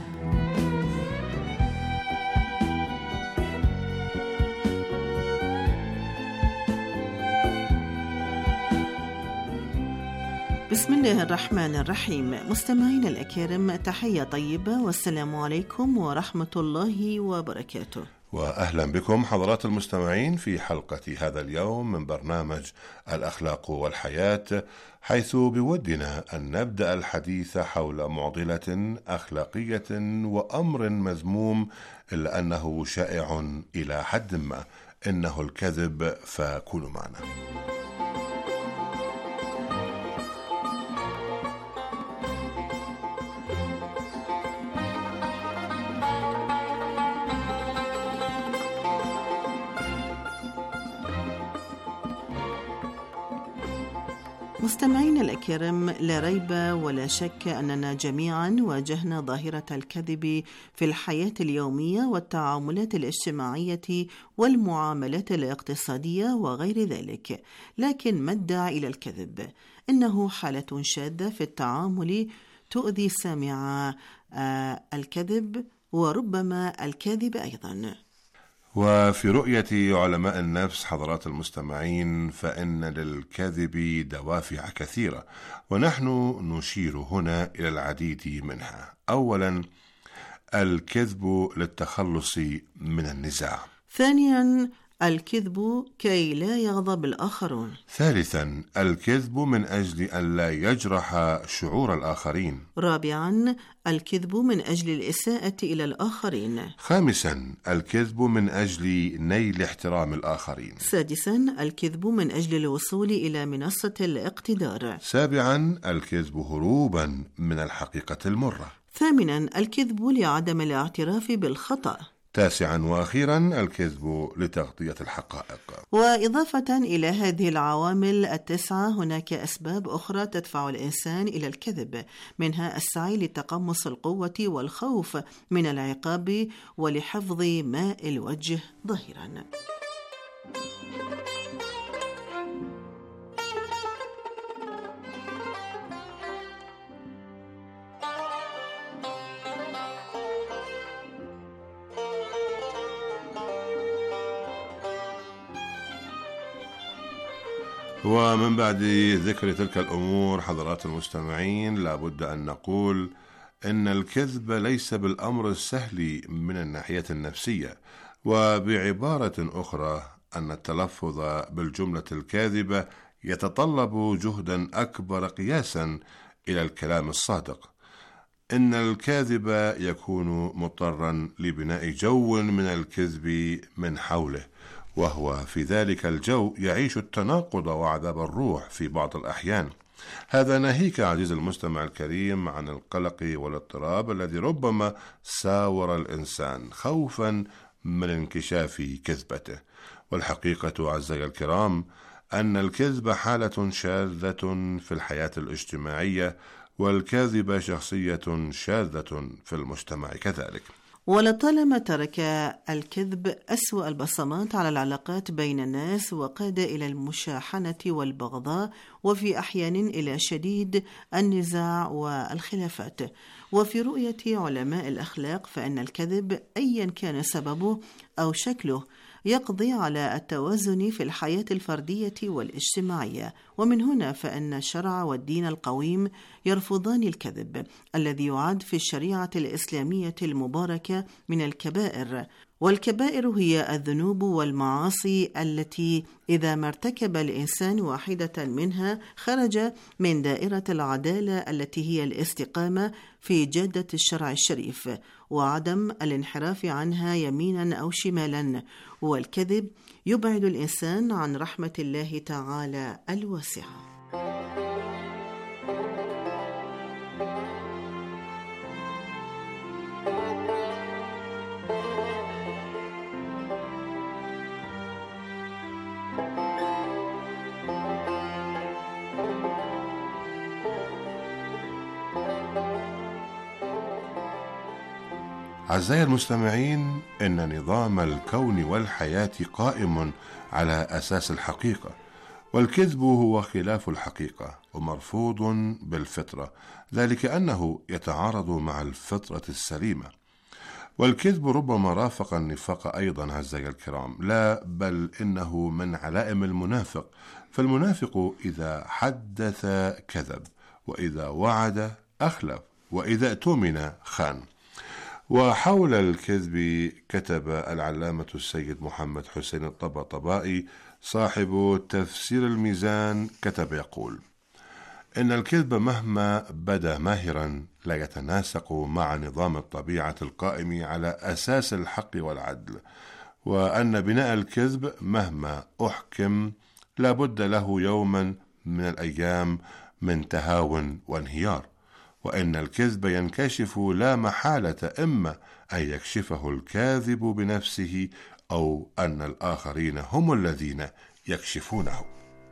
بسم الله الرحمن الرحيم. مستمعينا الأكارم، تحية طيبة والسلام عليكم ورحمة الله وبركاته. وأهلا بكم حضرات المستمعين في حلقة هذا اليوم من برنامج الأخلاق والحياة، حيث بودنا أن نبدأ الحديث حول معضلة أخلاقية وأمر مذموم إلا أنه شائع إلى حد ما، إنه الكذب، فكونوا معنا. مستمعينا الأكرام، لا ريب ولا شك أننا جميعا واجهنا ظاهرة الكذب في الحياة اليومية والتعاملات الاجتماعية والمعاملات الاقتصادية وغير ذلك. لكن ما الداعي إلى الكذب؟ إنه حالة شاذة في التعامل تؤذي سامع الكذب وربما الكاذب أيضا. وفي رؤية علماء النفس حضرات المستمعين، فإن للكذب دوافع كثيرة، ونحن نشير هنا إلى العديد منها. أولا، الكذب للتخلص من النزاع. ثانيا، الكذب كي لا يغضب الآخرون. ثالثا، الكذب من أجل أن لا يجرح شعور الآخرين. رابعا، الكذب من أجل الإساءة إلى الآخرين. خامسا، الكذب من أجل نيل احترام الآخرين. سادسا، الكذب من أجل الوصول إلى منصة الاقتدار. سابعا، الكذب هروبا من الحقيقة المرة. ثامنا، الكذب لعدم الاعتراف بالخطأ. تاسعا وأخيرا، الكذب لتغطية الحقائق. وإضافة إلى هذه العوامل التسعة، هناك أسباب أخرى تدفع الإنسان إلى الكذب، منها السعي لتقمص القوة والخوف من العقاب ولحفظ ماء الوجه ظاهرا. ومن بعد ذكر تلك الأمور حضرات المستمعين، لابد أن نقول إن الكذب ليس بالأمر السهل من الناحية النفسية، وبعبارة أخرى أن التلفظ بالجملة الكاذبة يتطلب جهدا أكبر قياسا إلى الكلام الصادق. إن الكاذب يكون مضطرا لبناء جو من الكذب من حوله، وهو في ذلك الجو يعيش التناقض وعذاب الروح في بعض الأحيان. هذا ناهيك عزيز المستمع الكريم عن القلق والاضطراب الذي ربما ساور الإنسان خوفا من انكشاف كذبته. والحقيقة عزيزي الكرام أن الكذب حالة شاذة في الحياة الاجتماعية، والكاذب شخصية شاذة في المجتمع كذلك. ولطالما ترك الكذب أسوأ البصمات على العلاقات بين الناس، وقاد إلى المشاحنة والبغضاء، وفي أحيان إلى شديد النزاع والخلافات. وفي رؤية علماء الأخلاق، فإن الكذب أيا كان سببه أو شكله يقضي على التوازن في الحياة الفردية والاجتماعية، ومن هنا فإن الشرع والدين القويم يرفضان الكذب الذي يعد في الشريعة الإسلامية المباركة من الكبائر، والكبائر هي الذنوب والمعاصي التي إذا ما ارتكب الإنسان واحدة منها خرج من دائرة العدالة التي هي الاستقامة في جادة الشرع الشريف وعدم الانحراف عنها يمينا أو شمالا، والكذب يبعد الإنسان عن رحمة الله تعالى الواسعة. أعزائي المستمعين، إن نظام الكون والحياة قائم على أساس الحقيقة، والكذب هو خلاف الحقيقة ومرفوض بالفطرة، ذلك أنه يتعارض مع الفطرة السليمة. والكذب ربما رافق النفاق أيضا أعزائي الكرام، لا بل إنه من علائم المنافق، فالمنافق إذا حدث كذب، وإذا وعد أخلف، وإذا اؤتمن خان. وحول الكذب كتب العلامة السيد محمد حسين الطباطبائي صاحب تفسير الميزان، كتب يقول: إن الكذب مهما بدا ماهرا لا يتناسق مع نظام الطبيعة القائم على أساس الحق والعدل، وأن بناء الكذب مهما أحكم لا بد له يوما من الأيام من تهاون وانهيار، وإن الكذب ينكشف لا محالة، إما أن يكشفه الكاذب بنفسه أو أن الآخرين هم الذين يكشفونه.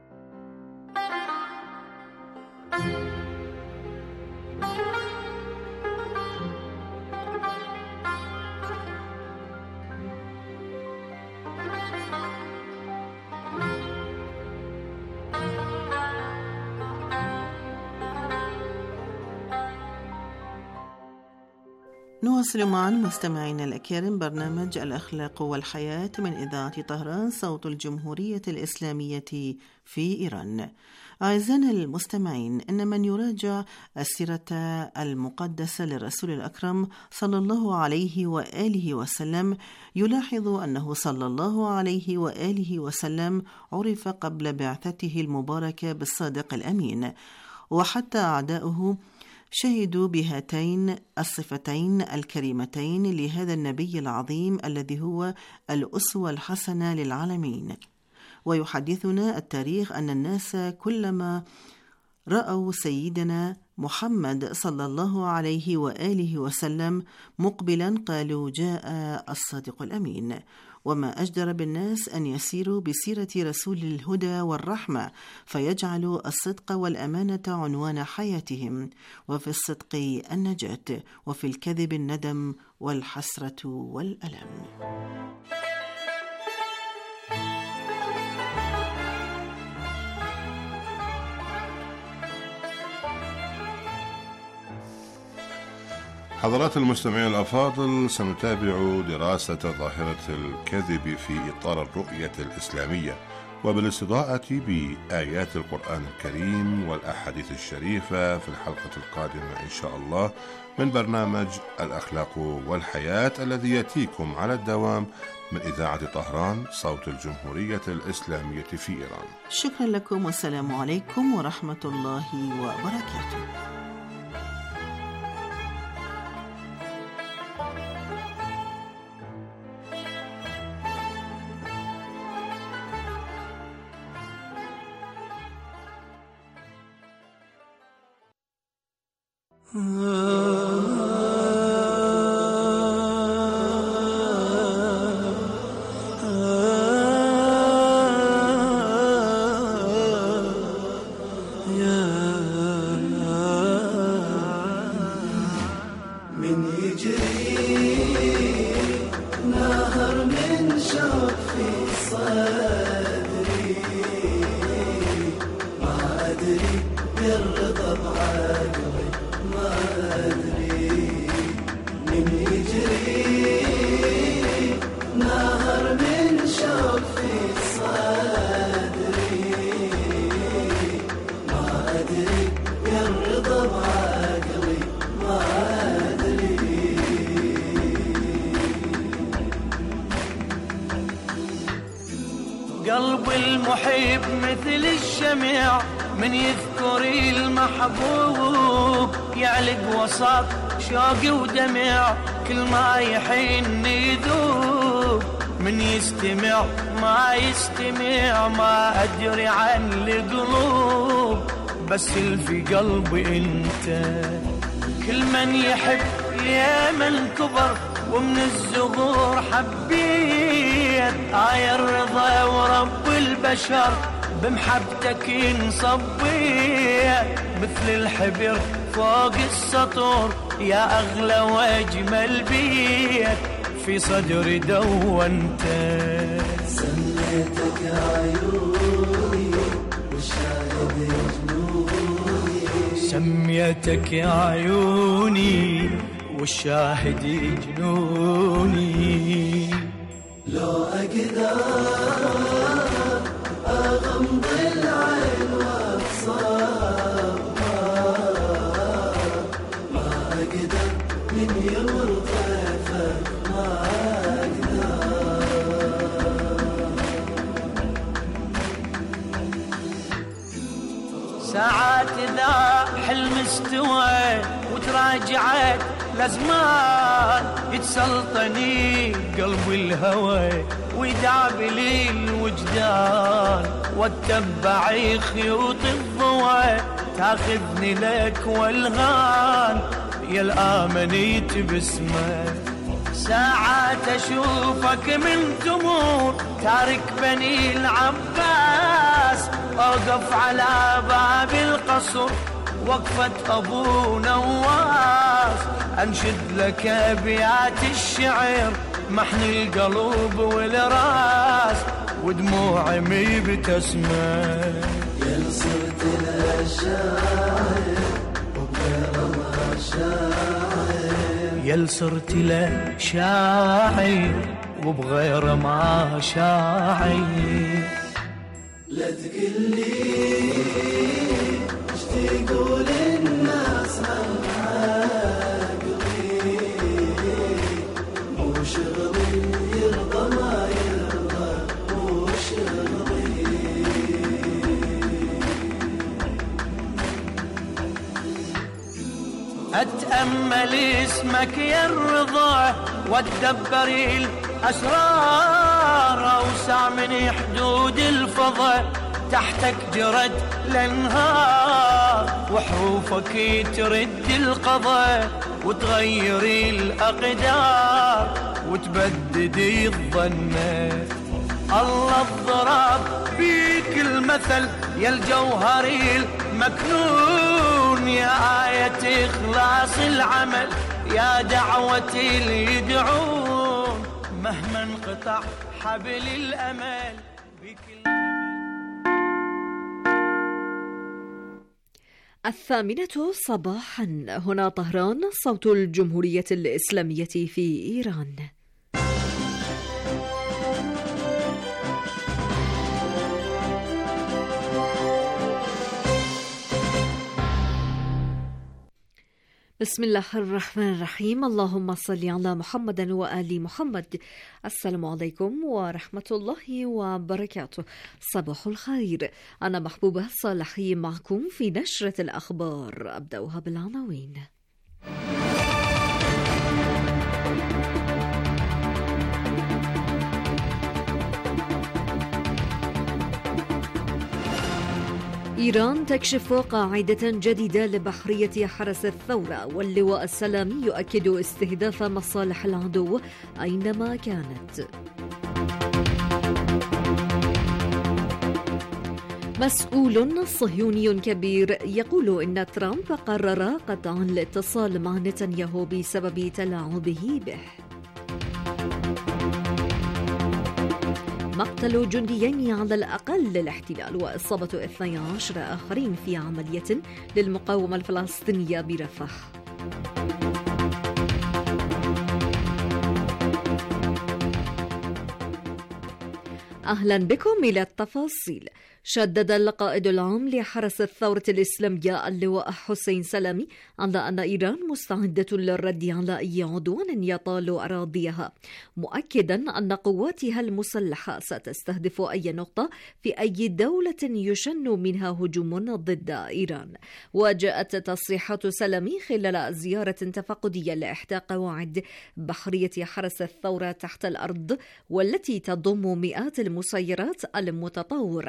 نواصل معا مستمعينا الأكارم برنامج الأخلاق والحياة من إذاعة طهران صوت الجمهورية الإسلامية في إيران. أعزائنا المستمعين، إن من يراجع السيرة المقدسة للرسول الأكرم صلى الله عليه وآله وسلم يلاحظ أنه صلى الله عليه وآله وسلم عرف قبل بعثته المباركة بالصادق الأمين، وحتى أعداؤه شهدوا بهاتين الصفتين الكريمتين لهذا النبي العظيم الذي هو الأسوة الحسنة للعالمين. ويحدثنا التاريخ أن الناس كلما رأوا سيدنا محمد صلى الله عليه وآله وسلم مقبلا قالوا جاء الصادق الأمين. وما أجدر بالناس أن يسيروا بسيرة رسول الهدى والرحمة فيجعلوا الصدق والأمانة عنوان حياتهم، وفي الصدق النجاة، وفي الكذب الندم والحسرة والألم. حضرات المستمعين الأفاضل، سنتابع دراسة ظاهرة الكذب في إطار الرؤية الإسلامية، وبالاستضاءة بآيات القرآن الكريم والأحاديث الشريفة في الحلقة القادمة إن شاء الله من برنامج الأخلاق والحياة الذي يأتيكم على الدوام من إذاعة طهران صوت الجمهورية الإسلامية في إيران. شكرا لكم والسلام عليكم ورحمة الله وبركاته. الرضا بعقلي ما محب مثل الشمع من يذكر المحبوب يعلق وسط شوقي ودمع كل ما يحن يذوب من يستمع ما يستمع ما أدري عن القلوب بس اللي في قلبي انت كل من يحب يا من كبر ومن الزهور حبيت آية الرضا ورب البشر بمحبتك انصبيت مثل الحبر فوق السطور يا أغلى وأجمل بيت في صدري دونت سميتك عيوني والشاهد جنوني سميتك يا عيوني والشاهد جنوني لو أقدر أغمض العين وأبصرها ما أقدر من يمر طيفك ما أقدر ساعات إذا حلم استوى وتراجعت لازمان يتسلطني قلبي الهوى ويدعب لي الوجدان واتبع خيوط الضوى تاخذني لك والغان يا الآمنيت باسمك ساعات أشوفك من تمور تارك بني العباس أوقف على باب القصر وقفة أبو نواس أنشد لك أبيات الشعر محن القلوب والراس ودموعي مي بتسمع يا صرت الشاعر وبغير ما شاعر يا صرت له شاعر وبغير ما شاعر لا تقلي اش تقول الناس عن عقلي مو شغلي يرضى ما يرضى مو شغلي أتأمل اسمك يا الرضا واتدبر الأسرار أوسع من حدود الفضاء تحتك جرد الأنهار وحروفك ترد القضاء وتغير الأقدار وتبدد الظنات الله الضرب فيك المثل يا الجوهر المكنون يا آية إخلاص العمل يا دعوة اللي يدعون مهما انقطع حبل الأمل بكل الثامنة صباحا هنا طهران صوت الجمهورية الإسلامية في إيران. بسم الله الرحمن الرحيم. اللهم صل على محمد وآل محمد. السلام عليكم ورحمة الله وبركاته. صباح الخير. أنا محبوبة صالحي معكم في نشرة الأخبار. أبدأها بالعناوين. إيران تكشف قاعدة جديدة لبحرية حرس الثورة واللواء السلامي يؤكد استهداف مصالح العدو أينما كانت. مسؤول صهيوني كبير يقول إن ترامب قرر قطع الاتصال مع نتنياهو بسبب تلاعبه به. مقتل جنديين على الأقل للاحتلال وإصابة اثني عشر آخرين في عملية للمقاومة الفلسطينية برفح. أهلا بكم إلى التفاصيل. شدد القائد العام لحرس الثورة الإسلامية اللواء حسين سلامي على أن إيران مستعدة للرد على أي عدوان يطال أراضيها، مؤكدا أن قواتها المسلحة ستستهدف أي نقطة في أي دولة يشن منها هجوم ضد إيران. وجاءت تصريحات سلامي خلال زيارة تفقدية لإحدى قواعد بحرية حرس الثورة تحت الأرض، والتي تضم مئات المسيرات المتطورة